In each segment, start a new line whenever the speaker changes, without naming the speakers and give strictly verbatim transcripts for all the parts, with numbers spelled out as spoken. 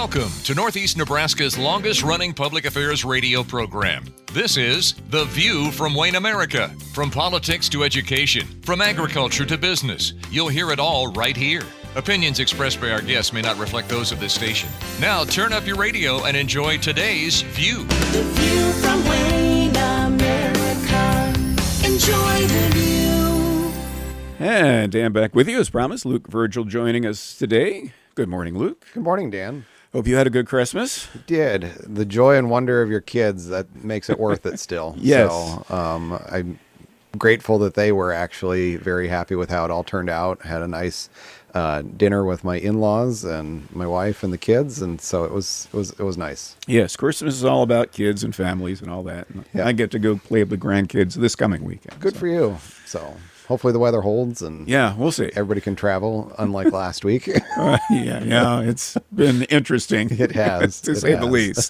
Welcome to Northeast Nebraska's longest-running public affairs radio program. This is The View from Wayne America. From politics to education, from agriculture to business, you'll hear it all right here. Opinions expressed by our guests may not reflect those of this station. Now turn up your radio and enjoy today's View.
The View from Wayne America. Enjoy the view.
And Dan back with you as promised. Luke Virgil joining us today. Good morning, Luke.
Good morning, Dan.
Hope you had a good Christmas.
Did. The joy and wonder of your kids, that makes it worth it still.
Yes.
So um, I'm grateful that they were actually very happy with how it all turned out. Had a nice uh, dinner with my in-laws and my wife and the kids, and so it was it was it was nice.
Yes, Christmas is all about kids and families and all that. And
Yeah.
I get to go play with the grandkids this coming weekend.
Good
so.
for you. So hopefully the weather holds and
Yeah, we'll see.
everybody can travel, unlike last week.
Uh, yeah, yeah, it's been interesting.
It has.
to
It
say the
has.
least.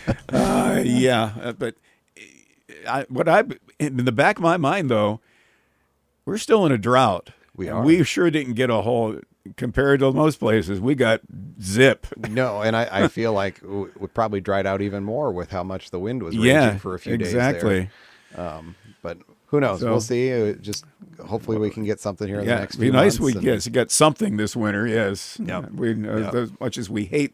Uh, yeah, uh, but I, what I in the back of my mind though, we're still in a drought.
We
And
are.
We sure didn't get a whole compared to most places. We got zip.
No, and I, I feel like w- we probably dried out even more with how much the wind was raging
Yeah,
for a few
exactly.
days there. Um, but who knows?
So-
we'll see. Uh, Just hopefully we can get something here in
Yeah,
the next
it'd be
few
nice.
months.
We
and-
yes, got something this winter. Yes,
Yep.
we uh,
Yep.
as much as we hate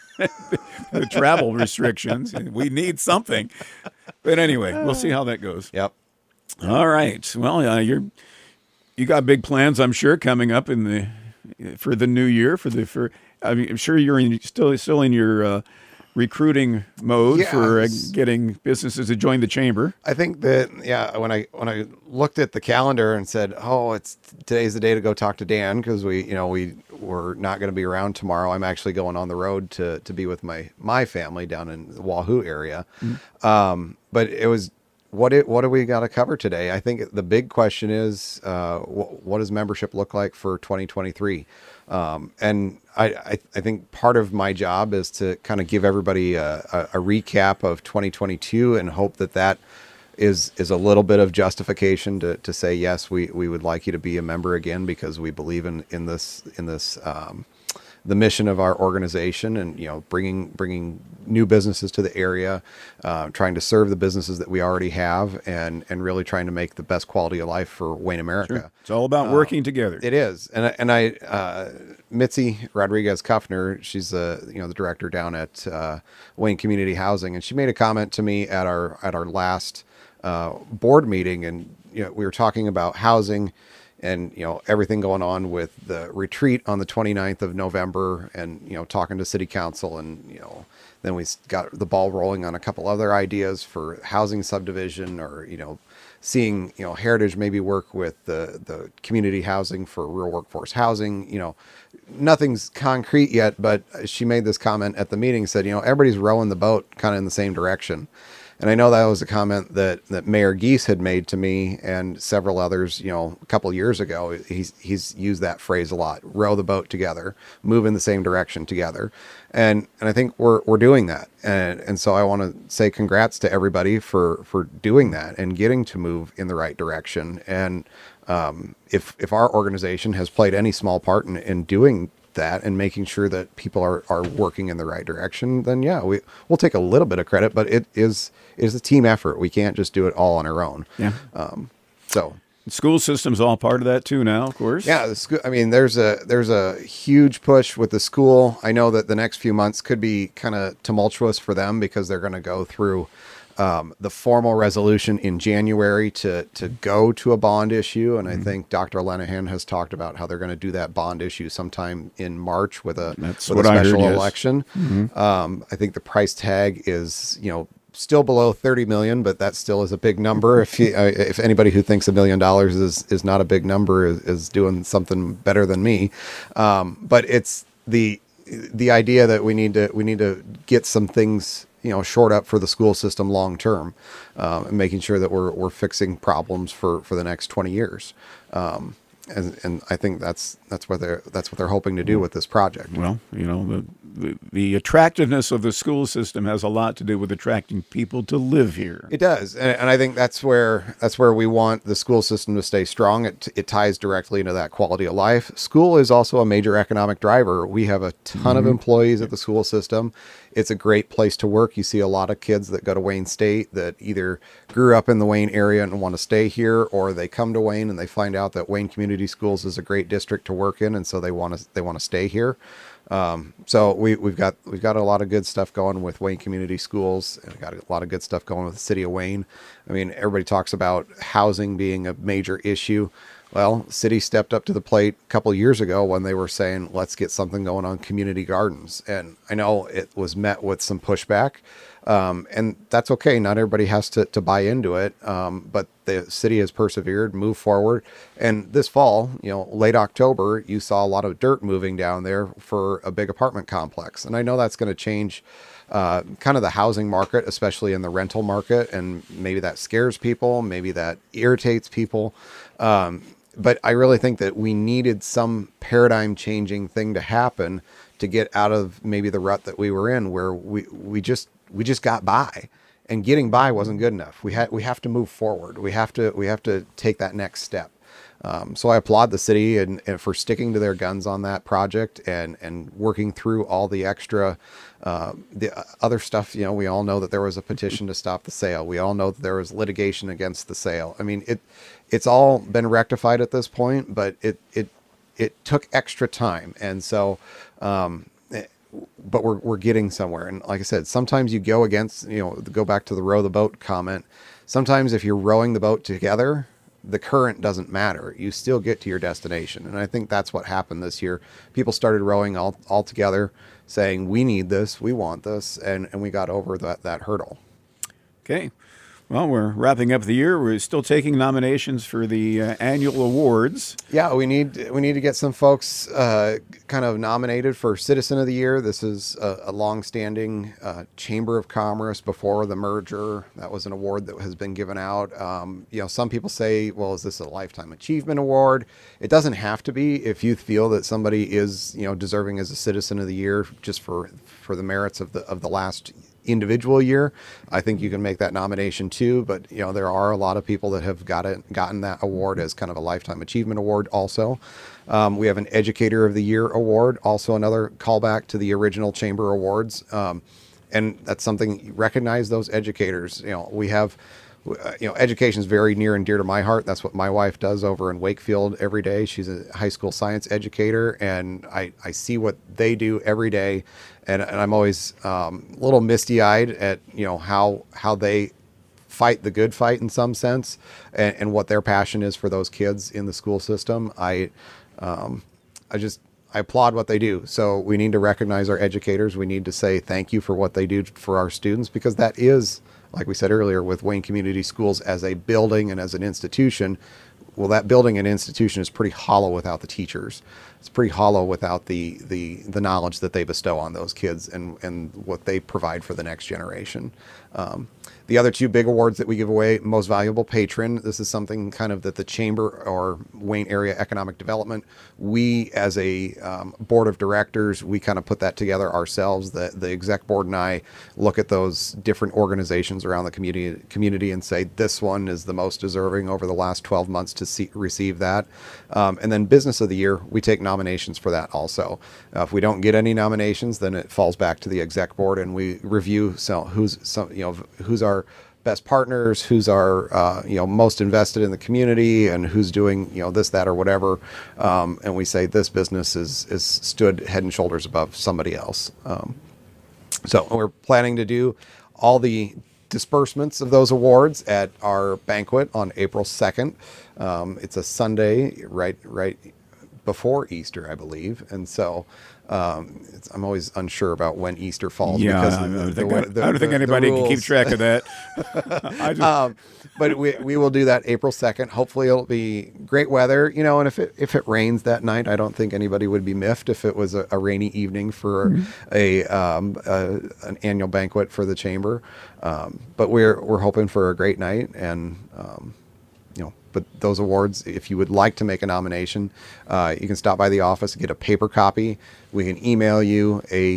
the travel restrictions, we need something. But anyway, we'll see how that goes.
Yep.
All right. Well, uh, you're you got big plans, I'm sure, coming up in the for the new year. For the for I mean, I'm sure you're in, still still in your uh, recruiting mode
Yeah,
for uh,
it's-
getting businesses to join the chamber.
I think that yeah, when I when I looked at the calendar and said, "Oh, it's today's the day to go talk to Dan," because we you know we we're not going to be around tomorrow. I'm actually going on the road to to be with my my family down in the Wahoo area.
Mm-hmm.
Um, but it was what it what do we got to cover today? I think the big question is uh, wh- what does membership look like for twenty twenty-three? Um, and I, I, I think part of my job is to kind of give everybody a, a, a recap of twenty twenty-two and hope that that is is a little bit of justification to, to say, yes, we, we would like you to be a member again because we believe in, in this in this um, the mission of our organization and, you know, bringing bringing new businesses to the area, uh, trying to serve the businesses that we already have and, and really trying to make the best quality of life for Wayne America.
It's all about working together.
It is, and I- and I, uh, Mitzi Rodriguez Kuffner, she's the you know the director down at uh, Wayne Community Housing, and she made a comment to me at our at our last uh, board meeting, and you know we were talking about housing, and you know everything going on with the retreat on the twenty-ninth of November, and you know talking to City Council, and you know then we got the ball rolling on a couple other ideas for housing subdivision, or you know. Seeing, you know, Heritage maybe work with the, the community housing for real workforce housing, you know, nothing's concrete yet, but she made this comment at the meeting, said, you know, everybody's rowing the boat kind of in the same direction. And I know that was a comment that, that Mayor Geese had made to me and several others, you know, a couple of years ago. He's, he's used that phrase a lot, row the boat together, move in the same direction together. And, and I think we're, we're doing that. And, and so I want to say congrats to everybody for, for doing that and getting to move in the right direction. And, um, if, if our organization has played any small part in, in doing that and making sure that people are, are working in the right direction, then yeah, we, we'll take a little bit of credit, but it is, it is a team effort. We can't just do it all on our own.
Yeah.
Um, so
The school system's all part of that too now, of course.
yeah, the school, I mean, there's a, there's a huge push with the school. I know that the next few months could be kind of tumultuous for them because they're going to go through um, the formal resolution in January to, to go to a bond issue. And I think Doctor Lenahan has talked about how they're going to do that bond issue sometime in March with a,
That's
with a
what I heard,
special
yes.
election. Um, I think the price tag is, you know, still below thirty million, but that still is a big number. If you, uh, if anybody who thinks a million dollars is, is not a big number is, is doing something better than me. Um, but it's the, the idea that we need to, we need to get some things, you know, short up for the school system long term, um, and making sure that we're, we're fixing problems for, for the next twenty years. Um, and, and I think that's, that's what they're, that's what they're hoping to do with this project.
Well, you know, the the, the attractiveness of the school system has a lot to do with attracting people to live here.
It does, and, and I think that's where that's where we want the school system to stay strong. It it ties directly into that quality of life. School is also a major economic driver. We have a ton mm-hmm. of employees at the school system. It's a great place to work. You see a lot of kids that go to Wayne State that either grew up in the Wayne area and want to stay here, or they come to Wayne and they find out that Wayne Community Schools is a great district to work in, and so they want to they want to stay here. Um, so we, we've got, we've got a lot of good stuff going with Wayne Community Schools, and we've got a lot of good stuff going with the city of Wayne. I mean, everybody talks about housing being a major issue. Well, the city stepped up to the plate a couple of years ago when they were saying, let's get something going on community gardens. And I know it was met with some pushback. Um, and that's okay. Not everybody has to, to buy into it. Um, but the city has persevered, moved forward. And this fall, you know, late October, you saw a lot of dirt moving down there for a big apartment complex. And I know that's going to change uh, kind of the housing market, especially in the rental market. And maybe that scares people. Maybe that irritates people. Um, but I really think that we needed some paradigm changing thing to happen to get out of maybe the rut that we were in, where we, we just, we just got by, and getting by wasn't good enough. We had, we have to move forward. We have to, we have to take that next step. Um, so I applaud the city and, and for sticking to their guns on that project and, and working through all the extra, uh, the other stuff. You know, we all know that there was a petition to stop the sale. We all know that there was litigation against the sale. I mean, it, it's all been rectified at this point, but it, it, it took extra time. And so, um, but we're, we're getting somewhere. And like I said, sometimes you go against, you know, go back to the row the boat comment. Sometimes if you're rowing the boat together, the current doesn't matter. You still get to your destination. And I think that's what happened this year. People started rowing all, all together, saying, we need this, we want this. And, and we got over that, that hurdle.
Okay. Well, we're wrapping up the year. We're still taking nominations for the uh, annual awards.
Yeah, we need we need to get some folks uh, kind of nominated for Citizen of the Year. This is a, a long-standing uh, Chamber of Commerce before the merger. That was an award that has been given out. Um, you know, some people say, well, is this a Lifetime Achievement Award? It doesn't have to be. If you feel that somebody is, you know, deserving as a Citizen of the Year just for for the merits of the of the last individual year, I think you can make that nomination too. But you know, there are a lot of people that have got it, gotten that award as kind of a Lifetime Achievement Award. Also, um, we have an Educator of the Year award, also another callback to the original Chamber Awards, um, and that's something you recognize those educators. You know, we have. You know, education is very near and dear to my heart. That's what my wife does over in Wakefield every day. She's a high school science educator, and I, I see what they do every day. And, and I'm always um, a little misty-eyed at, you know, how how they fight the good fight in some sense, and, and what their passion is for those kids in the school system. I um, I just I applaud what they do. So we need to recognize our educators. We need to say thank you for what they do for our students, because that is, like we said earlier, with Wayne Community Schools as a building and as an institution, well, that building and institution is pretty hollow without the teachers. It's pretty hollow without the the the knowledge that they bestow on those kids and, and what they provide for the next generation. Um, the other two big awards that we give away, Most Valuable Patron, this is something kind of that the Chamber or Wayne Area Economic Development, we as a um, board of directors, we kind of put that together ourselves. The, the exec board and I look at those different organizations around the community community and say, this one is the most deserving over the last twelve months to see, receive that. Um, and then Business of the Year, we take nominations for that also. Uh, if we don't get any nominations, then it falls back to the exec board and we review so who's some, you know, who's our best partners, who's our, uh, you know, most invested in the community, and who's doing, you know, this, that, or whatever. Um, and we say this business is, is stood head and shoulders above somebody else. Um, so we're planning to do all the disbursements of those awards at our banquet on April second. Um, it's a Sunday, right, right before Easter, I believe. And so, Um, it's, I'm always unsure about when Easter falls.
Yeah,
because
I,
of the,
don't think,
the,
I,
the,
I don't think
the,
anybody
the
can keep track of that. I just,
um, but we we will do that April second. Hopefully, it'll be great weather. You know, and if it if it rains that night, I don't think anybody would be miffed if it was a, a rainy evening for mm-hmm. a, um, a an annual banquet for the chamber. Um, but we're we're hoping for a great night, and um, you know. But those awards, if you would like to make a nomination, uh, you can stop by the office and get a paper copy. We can email you a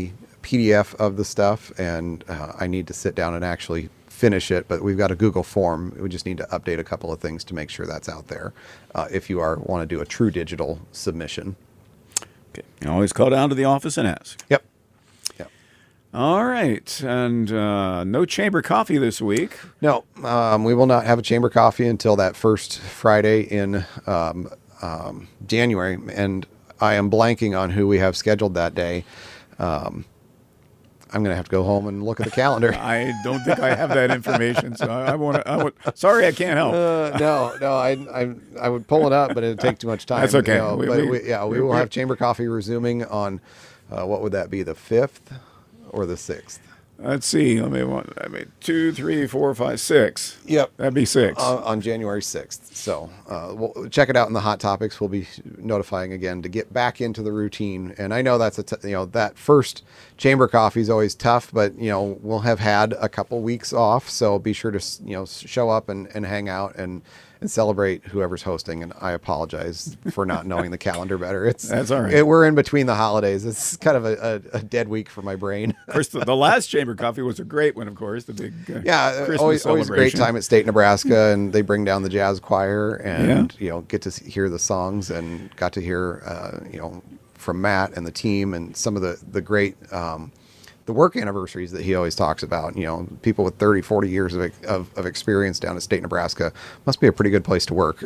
P D F of the stuff, and uh, I need to sit down and actually finish it. But we've got a Google form. We just need to update a couple of things to make sure that's out there. Uh, if you are want to do a true digital submission.
Okay. You always call down to the office and ask.
Yep. Yep.
All right. And uh, no chamber coffee this week.
No, um, we will not have a chamber coffee until that first Friday in um, um, January. And I am blanking on who we have scheduled that day. Um, I'm going to have to go home and look at the calendar.
I don't think I have that information, so I, I want to. I would, sorry, I can't help.
Uh, no, no, I, I, I would pull it up, but it'd take too much time.
That's okay.
You know,
We-
but
we-
we, yeah, we
we-
will
we-
have chamber coffee resuming on uh, what would that be? The fifth or the sixth?
Let's see. Let me one. I mean, two, three, four, five, six.
Yep.
That'd be six.
Uh, on January sixth. So uh, we'll check it out in the hot topics. We'll be notifying again to get back into the routine. And I know that's a t- you know that first chamber coffee is always tough, but you know we'll have had a couple weeks off, so be sure to you know show up and, and hang out and. and celebrate whoever's hosting. And I apologize for not knowing the calendar better. It's
That's all right.
It, we're in between the holidays. It's kind of a, a, a dead week for my brain.
Of course, the, the last chamber coffee was a great one. Of course, the big uh,
Yeah,
Christmas
always always a great
celebration.
time at State Nebraska, and they bring down the jazz choir, and
Yeah.
you know get to see, hear the songs, and got to hear uh, you know from Matt and the team, and some of the the great um, the work anniversaries that he always talks about. You know, people with thirty, forty years of, of of experience down at State Nebraska must be a pretty good place to work.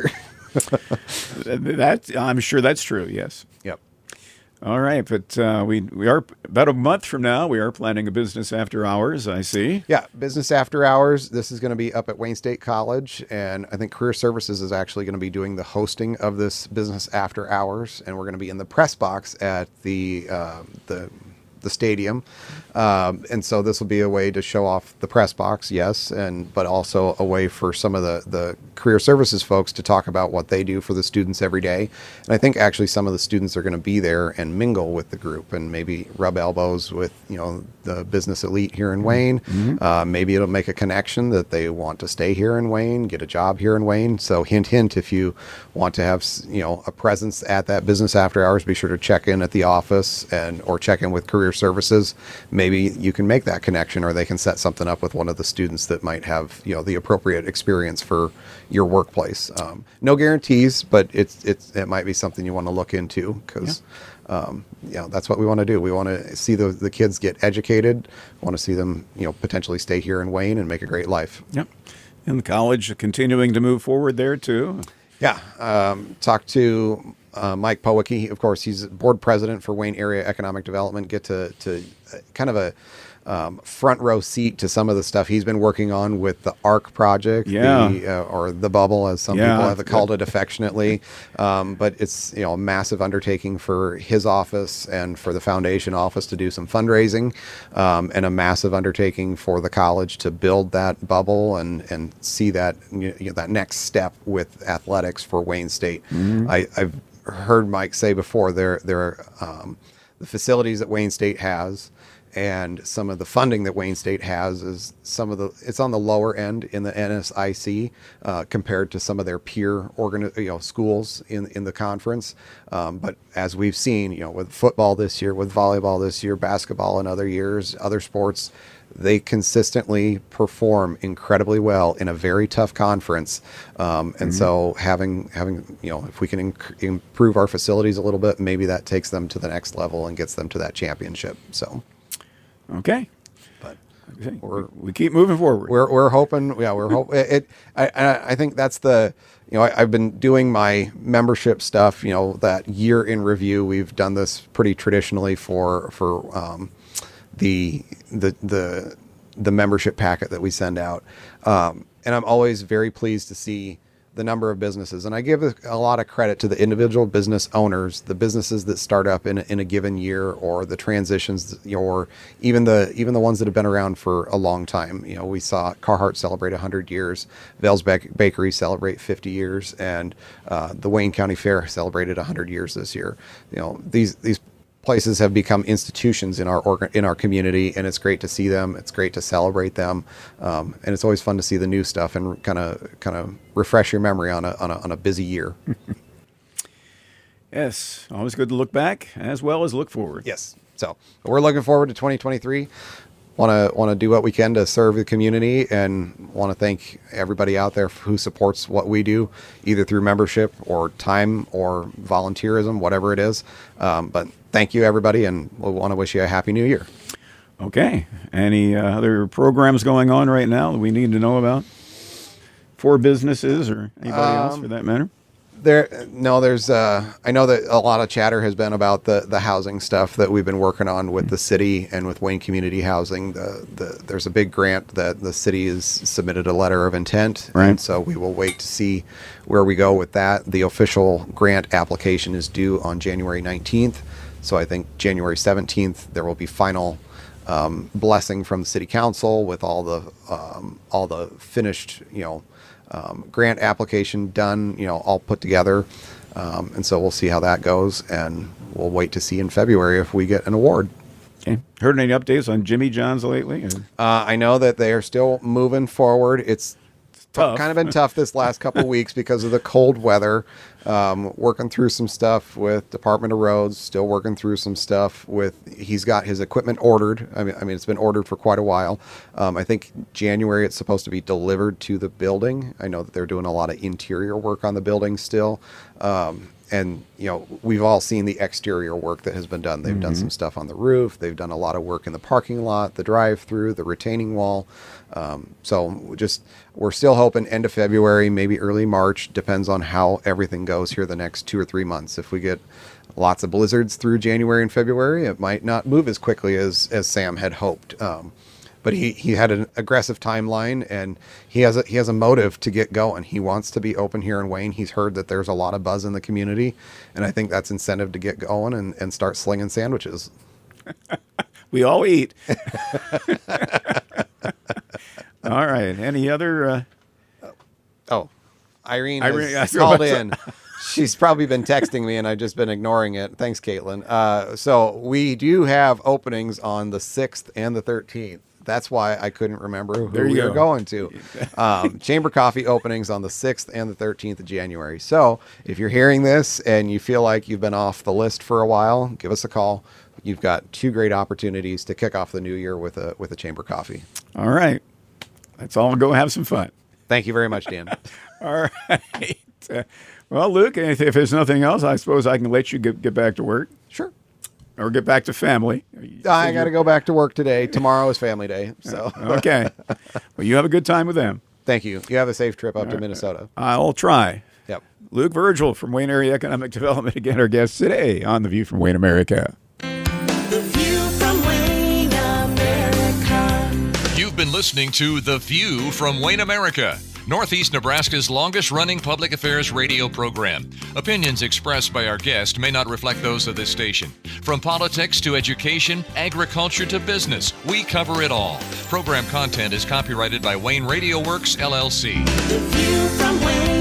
That I'm sure that's true. Yes.
Yep.
All right, but uh, we we are about a month from now. We are planning a business after hours. I see.
Yeah, business after hours. This is going to be up at Wayne State College, and I think Career Services is actually going to be doing the hosting of this business after hours, and we're going to be in the press box at the uh, the the stadium, um, and so this will be a way to show off the press box, yes, and but also a way for some of the the Career Services folks to talk about what they do for the students every day. And I think actually some of the students are going to be there and mingle with the group and maybe rub elbows with you know the business elite here in Wayne.
Mm-hmm.
Uh, maybe it'll make a connection that they want to stay here in Wayne, get a job here in Wayne. So hint, hint, if you want to have you know a presence at that business after hours, be sure to check in at the office and or check in with Career Services. Maybe you can make that connection, or they can set something up with one of the students that might have you know the appropriate experience for your workplace. Um, no guarantees, but it's it's it might be something you want to look into because um, you know that's what we want to do. We want to see the the kids get educated. Want to see them you know potentially stay here in Wayne and make a great life.
Yep. And the college continuing to move forward there too.
Yeah. Um, talked to uh, Mike Powicki. Of course, he's board president for Wayne Area Economic Development. Get to, to uh, kind of a um, front row seat to some of the stuff he's been working on with the ARC project,
Yeah.
the, uh, or the bubble, as some
Yeah,
people have
it's
called it affectionately. Um, but it's you know a massive undertaking for his office and for the foundation office to do some fundraising, um, and a massive undertaking for the college to build that bubble and and see that you know, that next step with athletics for Wayne State. I, I've heard Mike say before there there um, the facilities that Wayne State has and some of the funding that Wayne State has is some of the it's on the lower end in the N S I C uh, compared to some of their peer organ you know schools in in the conference. Um, but as we've seen, you know, with football this year, with volleyball this year, basketball in other years, other sports, they consistently perform incredibly well in a very tough conference. Um, and mm-hmm. so having, having, you know, if we can inc- improve our facilities a little bit, maybe that takes them to the next level and gets them to that championship. So,
Okay.
but
Okay.
We're-
we keep moving forward.
we're, we're hoping, yeah, we're hoping it, it I, I I think that's the, you know, I, I've been doing my membership stuff, you know, that year in review. We've done this pretty traditionally for, for, um, the the the the membership packet that we send out, um, and I'm always very pleased to see the number of businesses. And I give a, a lot of credit to the individual business owners, the businesses that start up in a, in a given year, or the transitions, or even the even the ones that have been around for a long time. You know, we saw Carhartt celebrate one hundred years, Vale's Bak- Bakery celebrate fifty years, and uh, the Wayne County Fair celebrated one hundred years this year. You know, these these. places have become institutions in our organ, in our community, and it's great to see them. It's great to celebrate them, um, and it's always fun to see the new stuff and kind of kind of refresh your memory on a on a, on a busy year.
Yes, always good to look back as well as look forward.
Yes. So we're looking forward to twenty twenty-three. Want to want to do what we can to serve the community, and want to thank everybody out there who supports what we do, either through membership or time or volunteerism, whatever it is. Um, but thank you, everybody, and we want to wish you a happy new year.
Okay. Any uh, other programs going on right now that we need to know about for businesses or anybody else for that matter?
There, no, there's, uh, I know that a lot of chatter has been about the, the housing stuff that we've been working on with the city and with Wayne Community Housing. The, the, there's a big grant that the city has submitted a letter of intent.
Right.
And so we will wait to see where we go with that. The official grant application is due on January nineteenth. So I think January seventeenth, there will be final um, blessing from the city council with all the, um, all the finished, you know, Um, grant application done, you know, all put together. Um, and so we'll see how that goes, and we'll wait to see in February if we get an award.
Okay. Heard any updates on Jimmy John's lately?
Uh, I know that they are still moving forward. It's
Tough.
kind of been tough this last couple of weeks because of the cold weather. Um, working through some stuff with Department of Roads, still working through some stuff with, he's got his equipment ordered. I mean, I mean, it's been ordered for quite a while. Um, I think January it's supposed to be delivered to the building. I know that they're doing a lot of interior work on the building still. Um, and, you know, we've all seen the exterior work that has been done. They've mm-hmm. done some stuff on the roof. They've done a lot of work in the parking lot, the drive-through, the retaining wall. Um, so just, we're still hoping end of February, maybe early March, depends on how everything goes here the next two or three months. If we get lots of blizzards through January and February, it might not move as quickly as, as Sam had hoped. Um, but he, he had an aggressive timeline, and he has a, he has a motive to get going. He wants to be open here in Wayne. He's heard that there's a lot of buzz in the community, and I think that's incentive to get going and, and start slinging sandwiches.
We all eat. All right. Any other? Uh...
Oh, Irene,
Irene
has called in. She's probably been texting me, and I've just been ignoring it. Thanks, Caitlin. Uh, so we do have openings on the sixth and the thirteenth. That's why I couldn't remember who
there you
we
go.
were going to. Um, Chamber Coffee openings on the sixth and the thirteenth of January. So if you're hearing this and you feel like you've been off the list for a while, give us a call. You've got two great opportunities to kick off the new year with a with a Chamber Coffee.
All right. Let's all go have some fun.
Thank you very much, Dan.
All right. Uh, well, Luke, if if there's nothing else, I suppose I can let you get, get back to work.
Sure.
Or get back to family.
I got to go back to work today. Tomorrow is family day. So
okay. Well, you have a good time with them.
Thank you. You have a safe trip up to Minnesota.
I'll try.
Yep.
Luke Virgil from Wayne Area Economic Development, again, our guest today on The View from Wayne America.
The View from Wayne America.
You've been listening to The View from Wayne America, Northeast Nebraska's longest-running public affairs radio program. Opinions expressed by our guest may not reflect those of this station. From politics to education, agriculture to business, we cover it all. Program content is copyrighted by Wayne Radio Works, L L C.
The View from Wayne